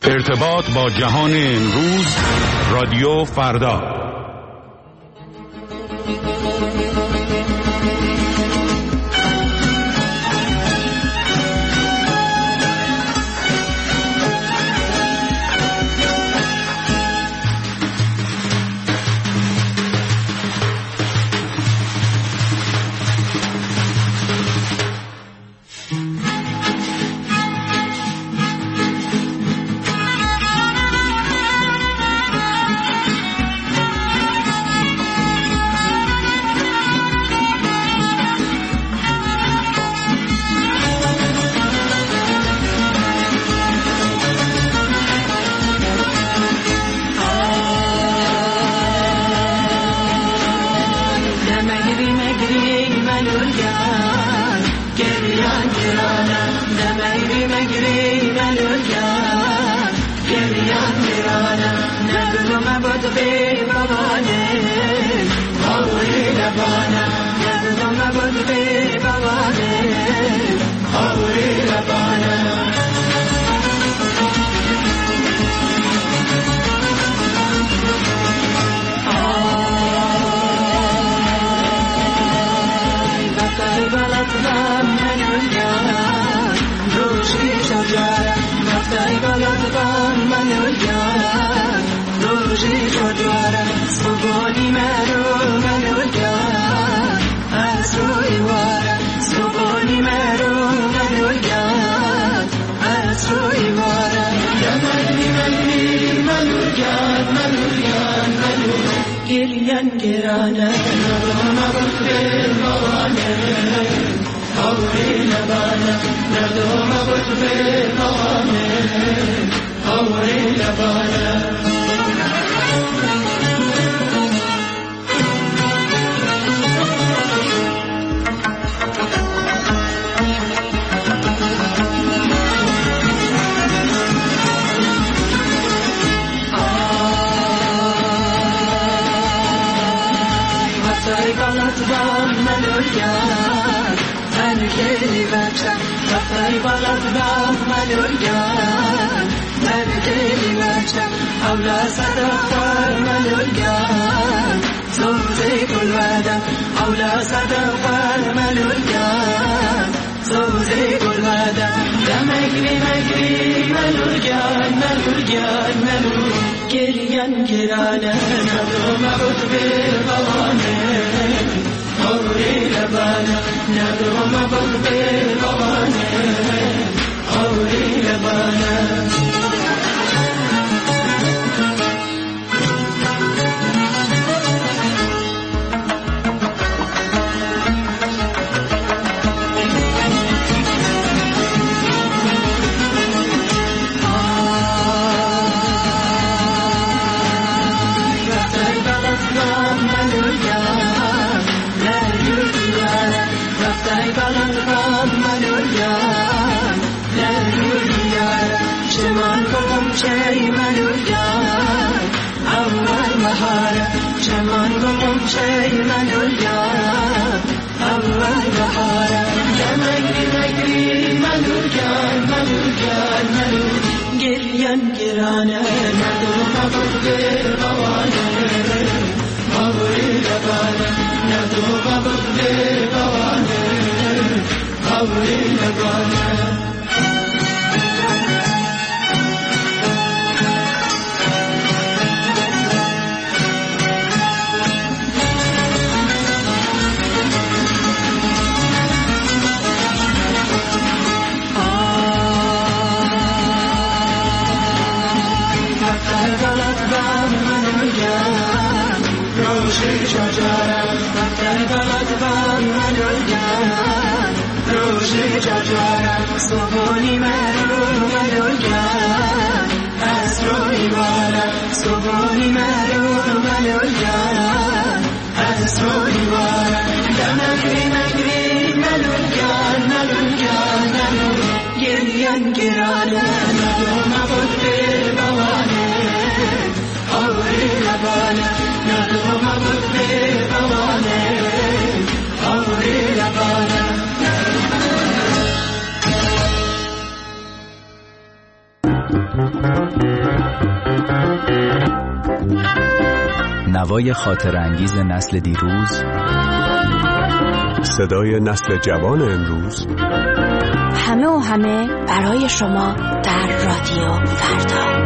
ارتباط با جهان امروز، رادیو فردا. نوای خاطر انگیز نسل دیروز، صدای نسل جوان امروز، همه و همه برای شما در رادیو فردا.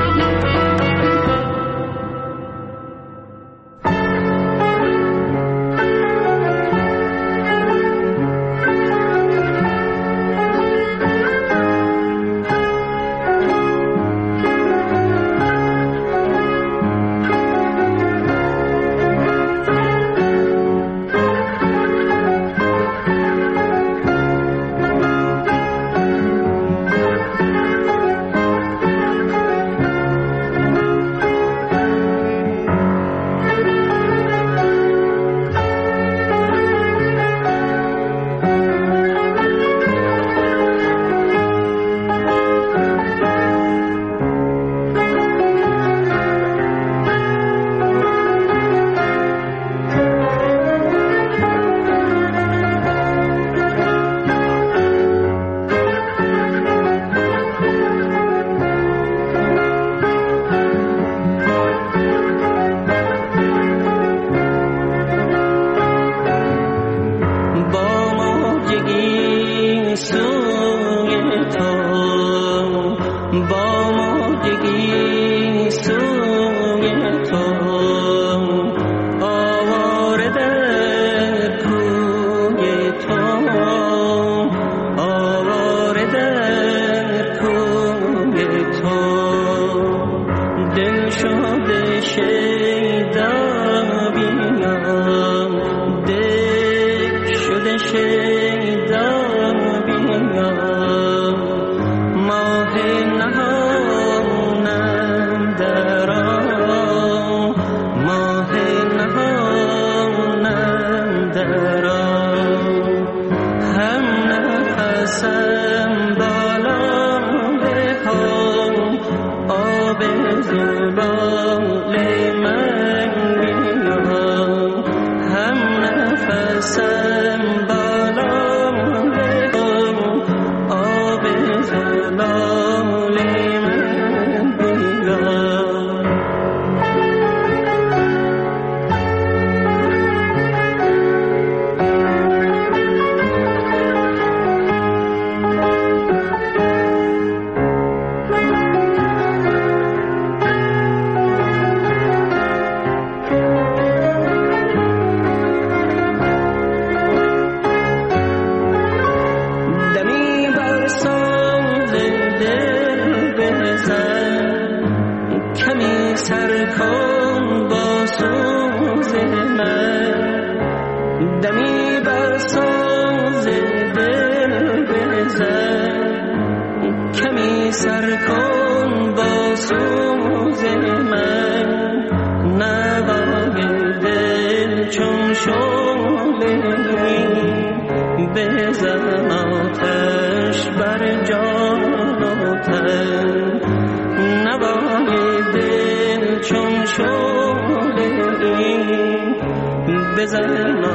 بزن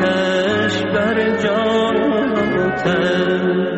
آتش بر جان و تن.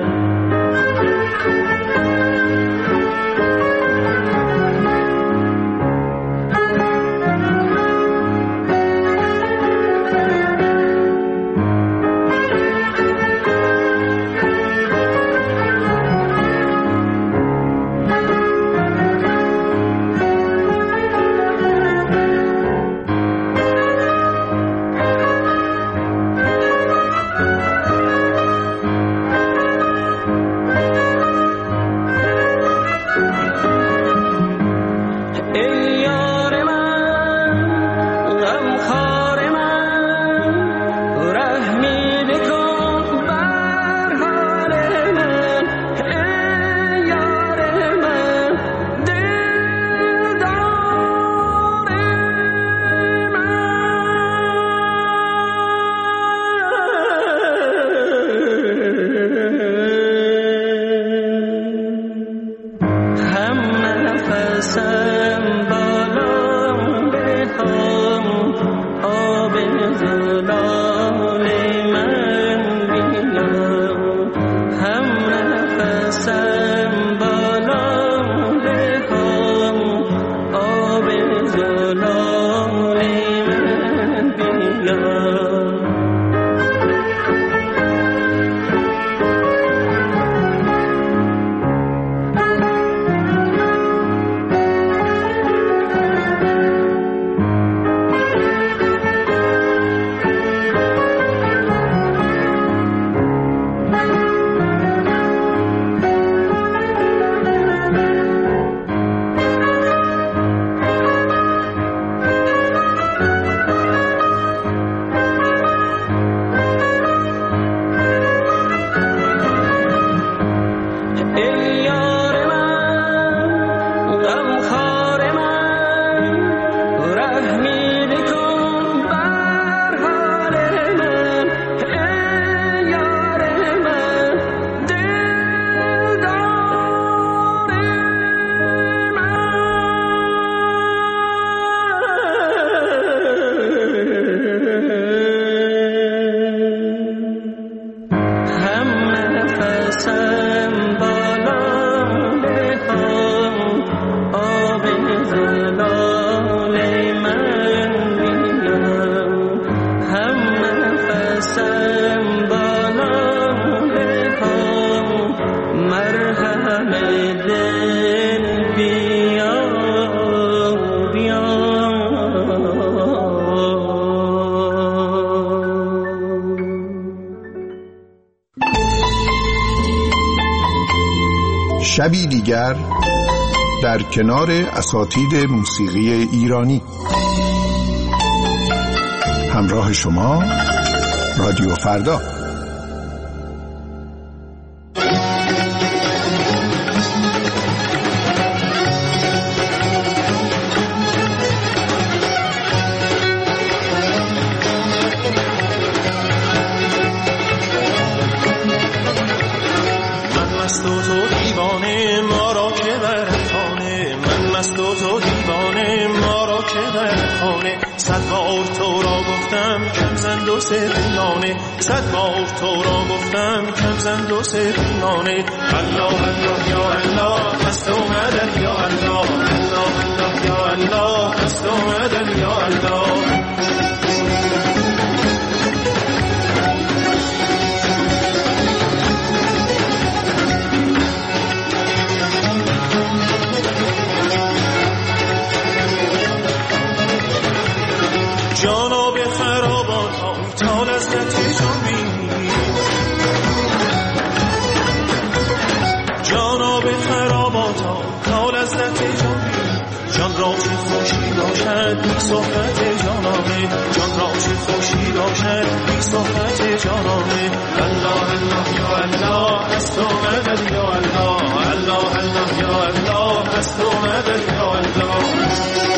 شبی دیگر در کنار اساتید موسیقی ایرانی. همراه شما رادیو فردا. صد بار تو را گفتم کم زند و سفینانه. الله الله یا الله هست اومدن یا الله، الله الله یا الله هست اومدن یا الله. جانا به خرابات ها تا لذت جان بینی، جانا به خرابات ها تا لذت جان بینی. جان را چه خوشی باشد بی صحبت جانانه، جان را چه خوشی باشد بی صحبت جانانه. الله الله یا الله هست اومدن یا الله، الله الله یا الله هست اومدن یا الله.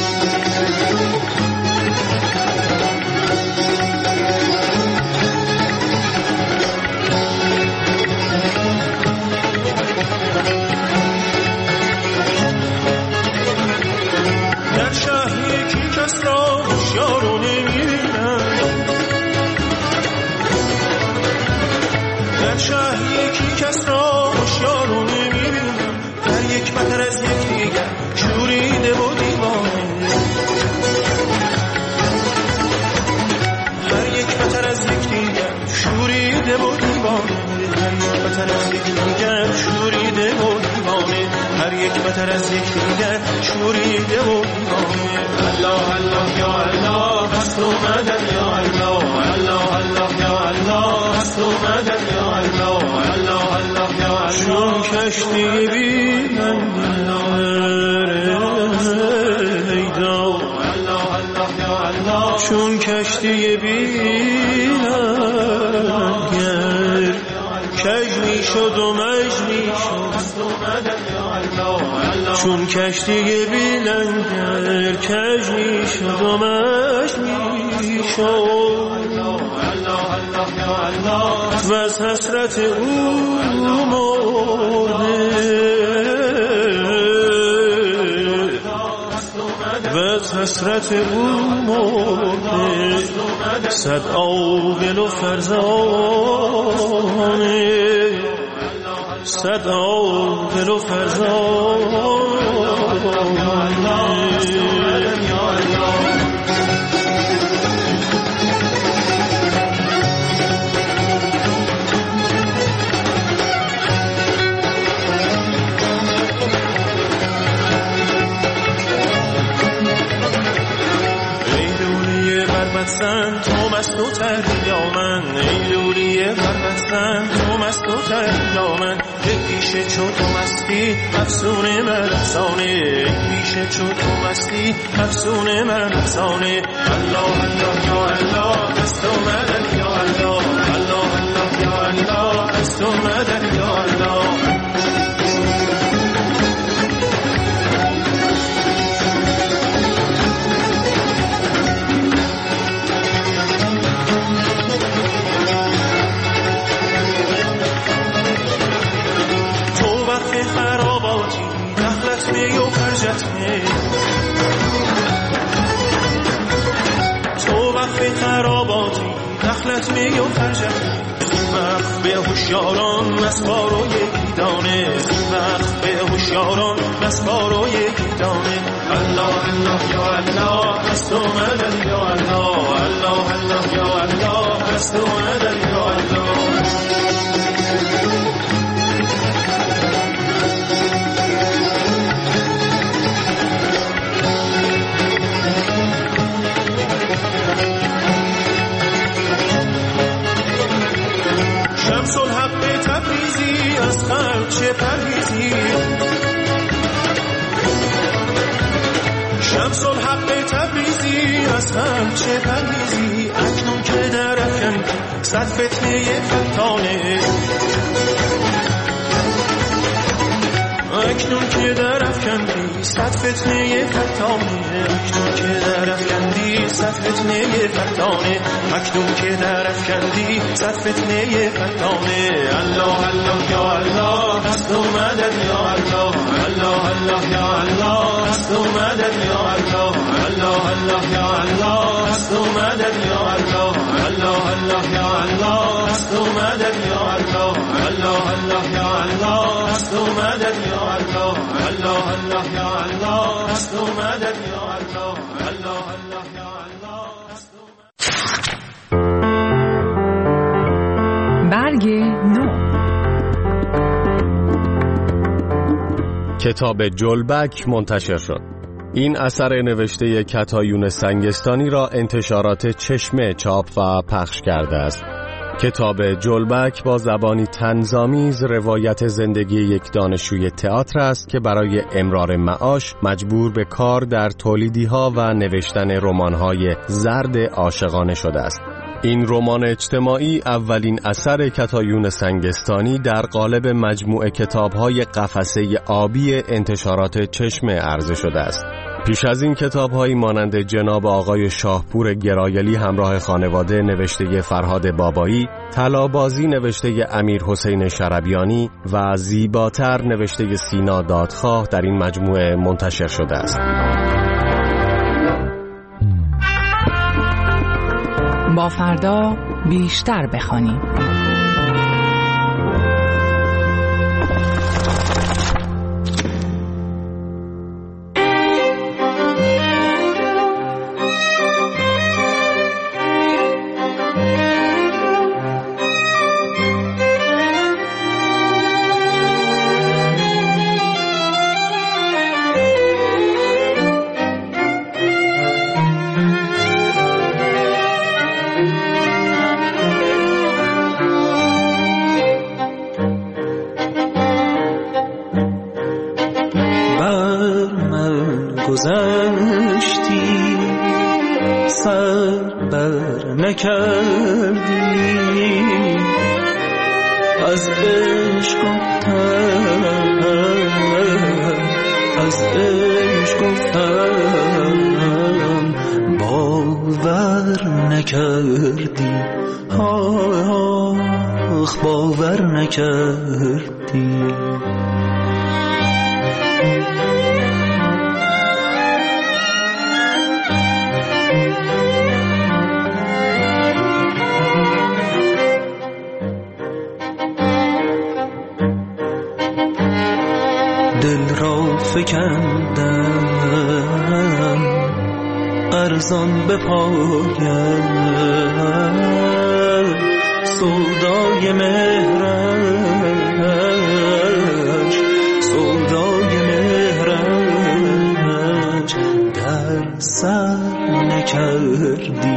هر یک بتر از یک دیگر شوریده و دیوانه. الله الله یا الله هست اومدن یا الله، الله الله یا الله هست اومدن یا الله، الله الله یا الله. چون کشتی بینم ایدا، الله الله یا الله. چون کشتی بینم کج می شد و مج می شد، چون کشتی بیلنگر کج می شد و مج می شد. و از حسرت او مرده، و از حسرت او مرده. صد عاقل و فرزانه، صد عاقل و فرزانه. بربستن تو مست و تریا من، ای لولی بربستن تو مست و تریا من. یک پیشه چو تو مستی افسون من افسانه، یک پیشه چو تو مستی افسون من افسانه. الله الله یا الله هست اومدن یا الله، الله الله یا الله هست اومدن یا الله. دلت می و خرجت می تو وقف خراباتی دخلت می و خرجت می وقف به هوشیاران مسبار و یکی دانه وقف به هوشیاران مسبار و یکی دانه الله الله یا الله هست و مدد یا الله الله الله یا الله هست و مدد یا الله شمس الحق تبریزی از خلق چه پرهیزی شمس الحق تبریزی از خلق چه پرهیزی اکنون که در افکن صد فتنه فتانه اکنون که در افکندی صد فتنه فتانه اکنون که در افکندی صد فتنه فتانه اکنون که در افکندی صد فتنه فتانه الله الله یا الله هست و مدد یا الله الله الله یا الله هست و مدد یا الله الله الله یا الله هست و مدد یا الله الله الله یا الله هست و مدد یا الله الله الله یا الله هست و مدد یا الله الله الله یا الله هست و مدد یا الله الله الله یا الله هست و برگ نو. کتاب جلبک منتشر شد. این اثر نوشته کتایون سنگستانی را انتشارات چشمه چاپ و پخش کرده است. کتاب جلبک با زبانی طنزآمیز روایت زندگی یک دانشجوی تئاتر است که برای امرار معاش مجبور به کار در تولیدی‌ها و نوشتن رمان‌های زرد عاشقانه شده است. این رمان اجتماعی اولین اثر کتایون سنگستانی در قالب مجموعه کتاب‌های قفسه آبی انتشارات چشمه عرضه شده است. پیش از این کتاب‌هایی مانند جناب آقای شاهپور گرایلی همراه خانواده نوشته فرهاد بابایی، طلابازی نوشته امیر حسین شربیانی و زیباتر نوشته سینا دادخواه در این مجموعه منتشر شده است. با فردا بیشتر بخوانیم. گذشتی سر بر نکردی از عشق گفتم از عشق گفتم باور نکردی آخ باور نکردی دل را فکندم ارزان به پایم سودای مهرش سودای مهرش در سر نکردی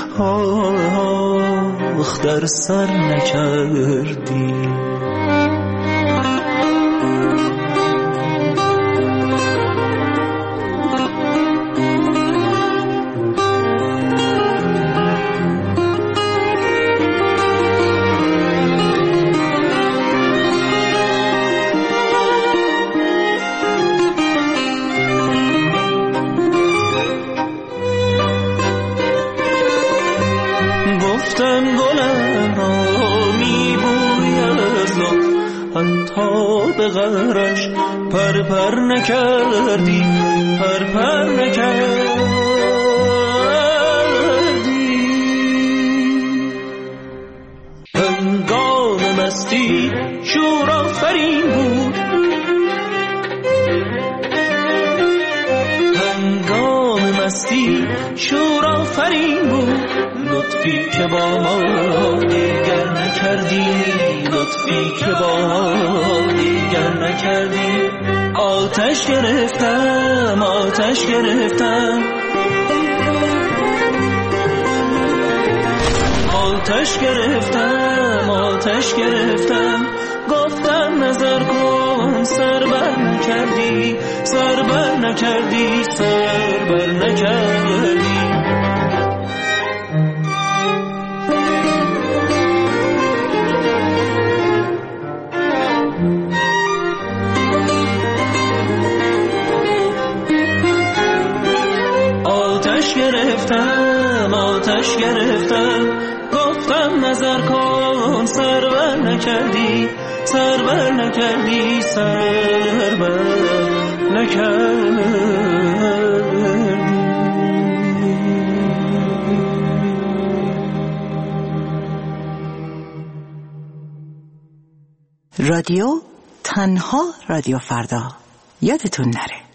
آخ در سر نکردی گفتم گلم را می بوید تا به غرش پر پر نکردی، پر نکردی. هنگام مستی شور آفرین بود، هنگام مستی شور آفرین بود. لطفی که با ما دیگر نکردی، لطفی که با ما دیگر نکردی. آتش گرفتم، آتش گرفتم، آتش گرفتم، آتش گرفتم. گفتم نظر کن، سر بر نکردی، سر بر نکردی، سر بر نکردی. آتش گرفتم، آتش گرفتم. گفتم نظر کن، سر بر نکردی، سر بر نکردی، سر بر نکردی. رادیو تنها رادیو فردا، یادتون نره.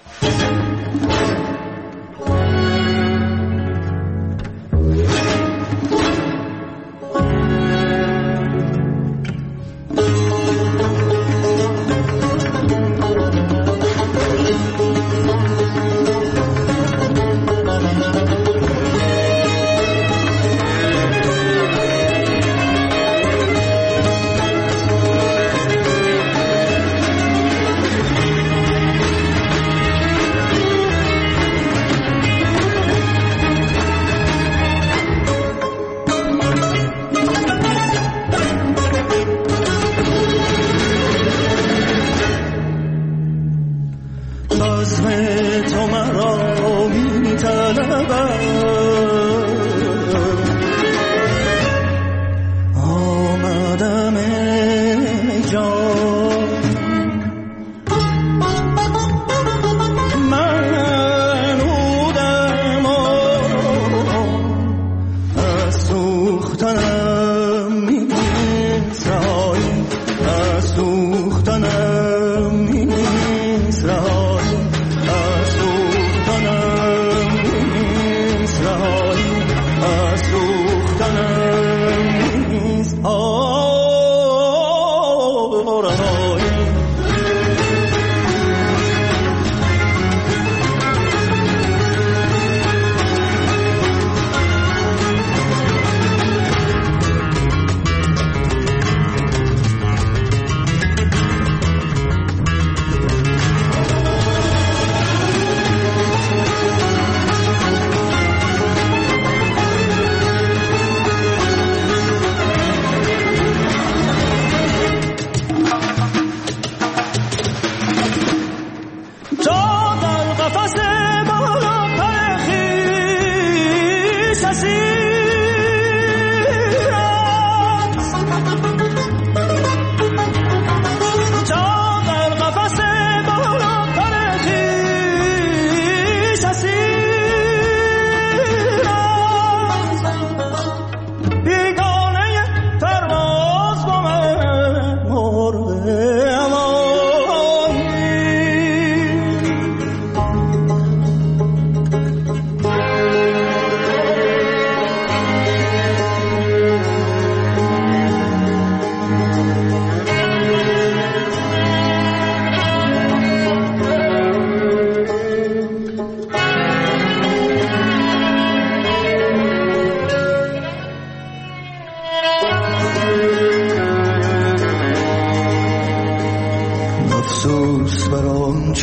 افسوس بر آن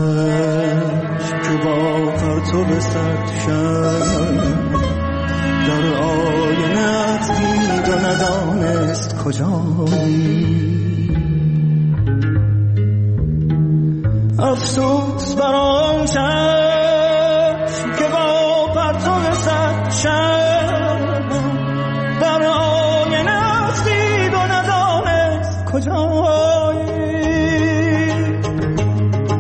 چشم که با پرتو صد شب در آینه‌ات دید و ندانست کجایی. افسوس بر آن چشم که با پرتو صد شب در آینه‌ات دید و ندانست کجایی.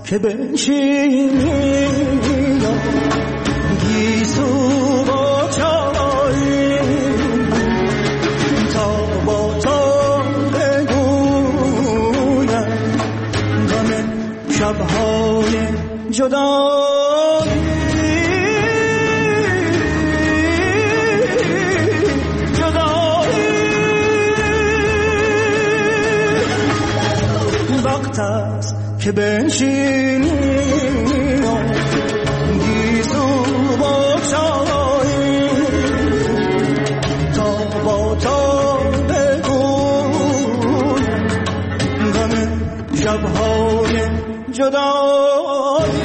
که بنشینی گیسو با چای تا با تو بگویم غم شبهای جدایی وقت است که بنشینی گیسو با چای تا با تو بگویم غم شبهای جدایی